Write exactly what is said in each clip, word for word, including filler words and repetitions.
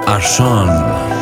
ارشان.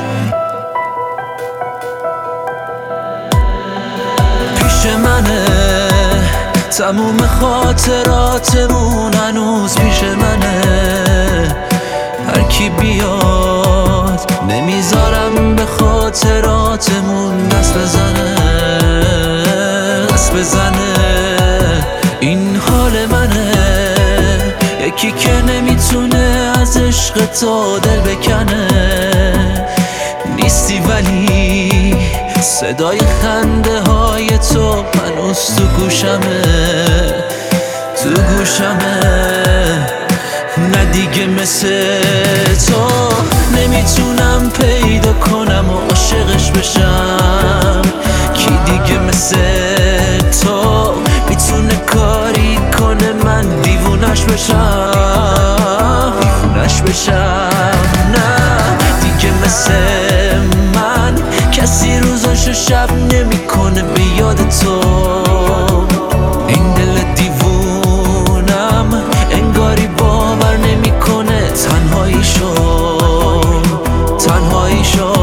پیش منه تموم خاطراتمون، هنوز پیش منه. هر کی بیاد نمیذارم به خاطراتمون دست بزنه دست بزنه. این حال منه، یکی که نمیتونه از عشق تو دل بکنه. نیستی ولی صدای خنده های تو هنوز تو گوشمه تو گوشمه. نه دیگه مثل تو نمیتونم پیدا کنم و عاشقش بشم. کی دیگه مثل تو میتونه کاری کنه من دیوونش بشم دیوونش بشم. نه دیگه مثل من کسی روزاشو شب نمیکنه به یاد تو. این دل دیوونم انگاری باور نمیکنه تنهایی شو تنهایی شو.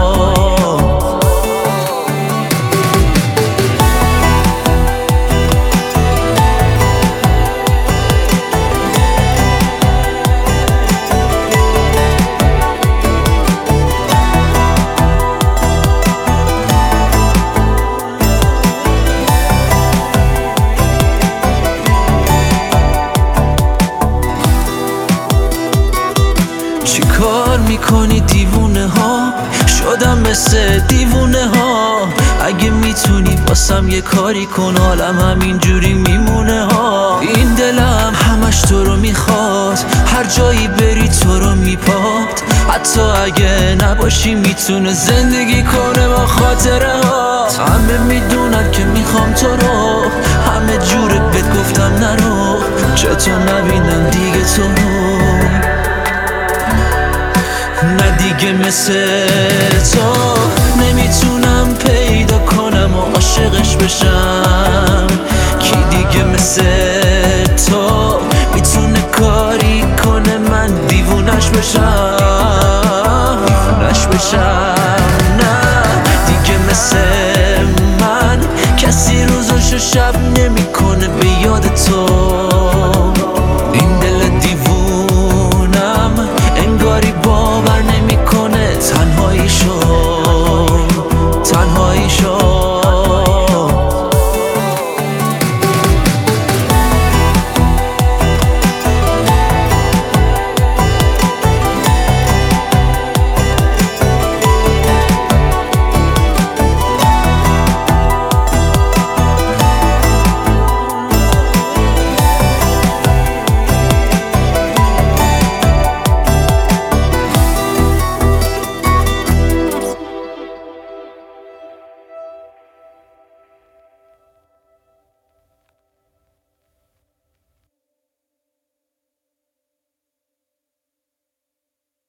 چی کار میکنی دیوونه ها؟ شدم مثل دیوونه ها. اگه میتونی واسم یه کاری کن، حالم همینجوری میمونه ها. این دلم همش تو رو میخواد، هر جایی بری تو رو میپاد. حتی اگه نباشی میتونه زندگی کنه با خاطره ها. همه میدونن که میخوام تو رو، همه جوره بهت گفتم نرو. چطور نبینم دیگه تو رو؟ نه دیگه مثل تو نمیتونم پیدا کنم و عاشقش بشم. کی دیگه مثل